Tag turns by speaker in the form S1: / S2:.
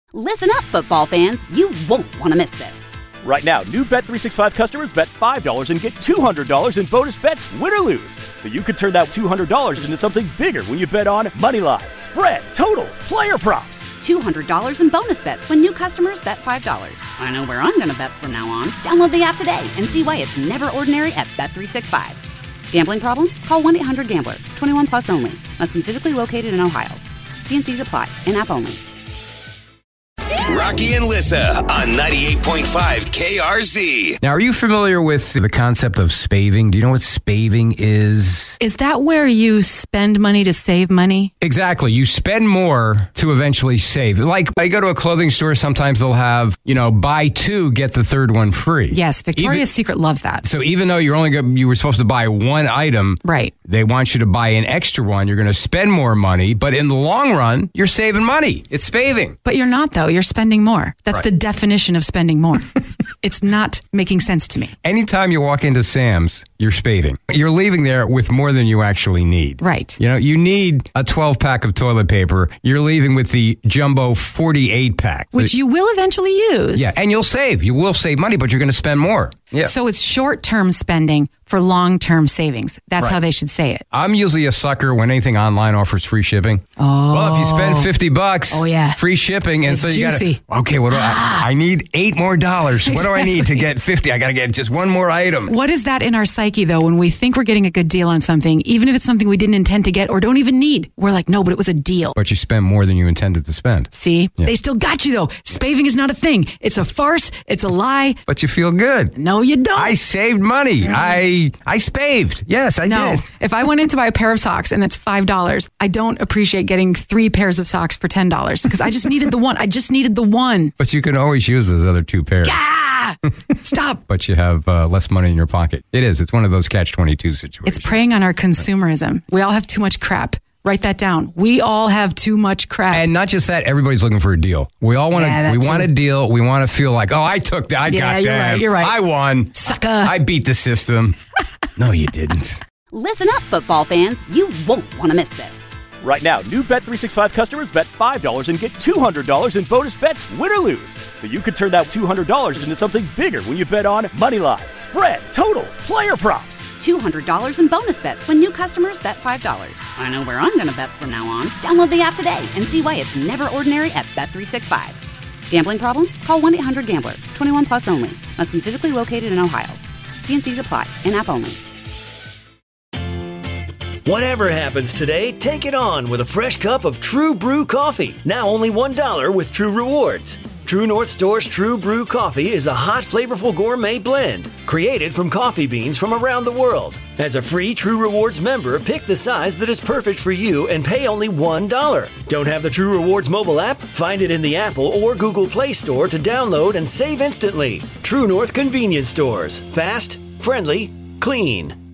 S1: Listen up, football fans. You won't want to miss this.
S2: Right now, new Bet365 customers bet $5 and get $200 in bonus bets, win or lose. So you could turn that $200 into something bigger when you bet on moneyline, spread, totals, player props.
S1: $200 in bonus bets when new customers bet $5. I know where I'm going to bet from now on. Download the app today and see why it's never ordinary at Bet365. Gambling problem? Call 1-800-GAMBLER. 21 plus only. Must be physically located in Ohio. T&Cs apply. In-app only.
S3: Rocky and Lissa on 98.5 KRZ.
S4: Now, are you familiar with the concept of spaving? Do you know what spaving is?
S5: Is that where you spend money to save money?
S4: Exactly. You spend more to eventually save. Like, I go to a clothing store, sometimes they'll have, buy two, get the third one free.
S5: Yes, Victoria's Secret loves that.
S4: So even though you were supposed to buy one item,
S5: right?
S4: They want you to buy an extra one. You're going to spend more money, but in the long run, you're saving money. It's spaving.
S5: But you're not, though. You're spending more. That's
S4: right.
S5: The definition of spending more. It's not making sense to me.
S4: Anytime you walk into Sam's, you're spaving. You're leaving there with more than you actually need.
S5: Right.
S4: You need a 12-pack of toilet paper. You're leaving with the jumbo 48-pack.
S5: Which you will eventually use.
S4: Yeah, and you'll save. You will save money, but you're going to spend more. Yeah.
S5: So it's short-term spending for long-term savings. That's
S4: right.
S5: How they should say it.
S4: I'm usually a sucker when anything online offers free shipping.
S5: Oh.
S4: Well, if you spend $50,
S5: oh, yeah.
S4: free shipping. And
S5: it's
S4: so you
S5: juicy.
S4: Okay, what do I need $8 more. Exactly. What do I need to get 50? I got to get just one more item.
S5: What is that in our psyche, though, when we think we're getting a good deal on something, even if it's something we didn't intend to get or don't even need? We're like, no, but it was a deal.
S4: But you spend more than you intended to spend.
S5: See? Yeah. They still got you, though. Spaving is not a thing. It's a farce. It's a lie.
S4: But you feel good.
S5: No, you don't.
S4: I saved money. I spaved. Yes, I did.
S5: If I went in to buy a pair of socks and that's $5, I don't appreciate getting 3 pairs of socks for $10 because I just needed the one. I just needed the one.
S4: But you can always use those other 2 pairs.
S5: Yeah! Stop.
S4: But you have less money in your pocket. It is. It's one of those catch-22 situations.
S5: It's preying on our consumerism. We all have too much crap. Write that down. We all have too much crap.
S4: And not just that, everybody's looking for a deal. We all want we want a deal. We want to feel like, oh, I took that. I got that.
S5: You're right.
S4: I won.
S5: Sucker.
S4: I beat the system. No, you didn't.
S1: Listen up, football fans. You won't want to miss this.
S2: Right now, new Bet365 customers bet $5 and get $200 in bonus bets, win or lose. So you could turn that $200 into something bigger when you bet on moneyline, spread, totals, player props.
S1: $200 in bonus bets when new customers bet $5. I know where I'm going to bet from now on. Download the app today and see why it's never ordinary at Bet365. Gambling problem? Call 1-800-GAMBLER. 21 plus only. Must be physically located in Ohio. T&Cs apply. In-app only.
S6: Whatever happens today, take it on with a fresh cup of True Brew coffee. Now only $1 with True Rewards. True North Store's True Brew coffee is a hot, flavorful gourmet blend created from coffee beans from around the world. As a free True Rewards member, pick the size that is perfect for you and pay only $1. Don't have the True Rewards mobile app? Find it in the Apple or Google Play Store to download and save instantly. True North Convenience Stores. Fast, friendly, clean.